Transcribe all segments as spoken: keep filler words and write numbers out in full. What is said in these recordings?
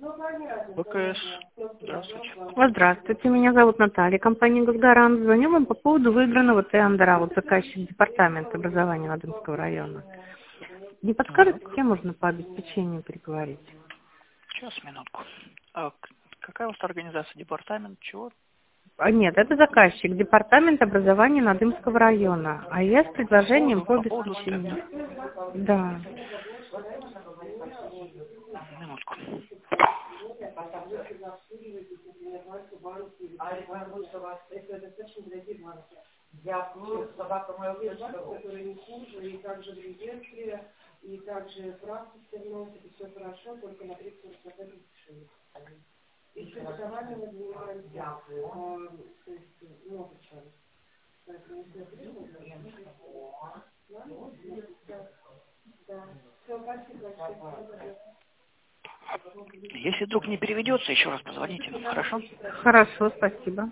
ВКС. Здравствуйте. Здравствуйте, меня зовут Наталья, компания «Госгарант». Звоню вам по поводу выигранного тендера, вот заказчик департамента образования Надымского района. Не подскажете, Так, с кем можно по обеспечению переговорить? сейчас, минутку. А к- какая у вас организация? Департамент чего? А, нет, это заказчик, департамент образования Надымского района. А я с По предложением поводу, по по поводу обеспечению. стенда. Да. Минутку. Если вдруг не переведется, еще раз позвоните. Хорошо? Хорошо, спасибо.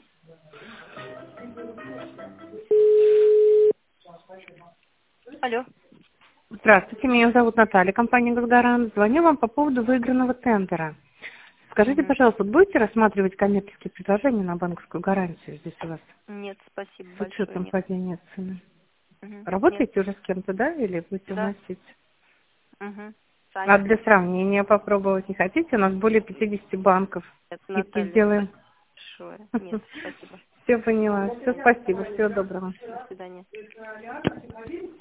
Алло. Здравствуйте, меня зовут Наталья, компания «Госгарант». Звоню вам по поводу выигранного тендера. Скажите, Мгм. пожалуйста, будете рассматривать коммерческие предложения на банковскую гарантию здесь у вас Нет, спасибо с большое, учетом нет. падения цены? Мгм. Нет, Работаете уже с кем-то, да, или будете да. вносить? Угу. А Саня. для сравнения попробовать не хотите? У нас более пятидесяти банков. Нет, Скидки Наталья, сделаем. спасибо большое. Нет, спасибо. Все поняла. Все, спасибо. Всего доброго. До свидания.